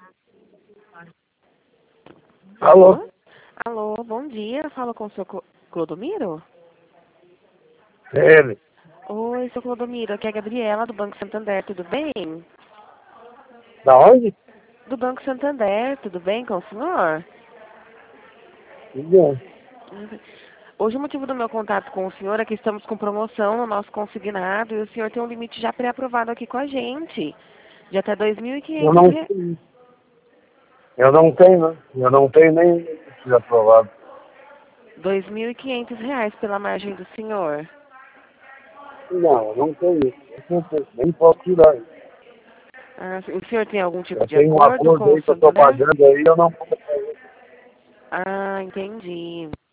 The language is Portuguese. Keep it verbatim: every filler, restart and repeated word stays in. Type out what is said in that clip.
Alô? Alô? Alô, bom dia. Fala com o seu Clo- Clodomiro? É ele. Oi, seu Clodomiro. Aqui é a Gabriela, do Banco Santander. Tudo bem? Da onde? Do Banco Santander. Tudo bem com o senhor? Tudo bem. Hoje o motivo do meu contato com o senhor é que estamos com promoção no nosso consignado e o senhor tem um limite já pré-aprovado aqui com a gente, de até dois mil e Eu quinhentos não reais. tenho. Eu não tenho, né? Eu não tenho nem se aprovado. dois mil e quinhentos reais pela margem do senhor. Não, eu não tenho. Eu não tenho. Nem posso tirar. Ah, o senhor tem algum tipo Eu de tenho um acordo acordo com o aí que eu estou Santander? pagando aí, eu não posso fazer. Ah, entendi.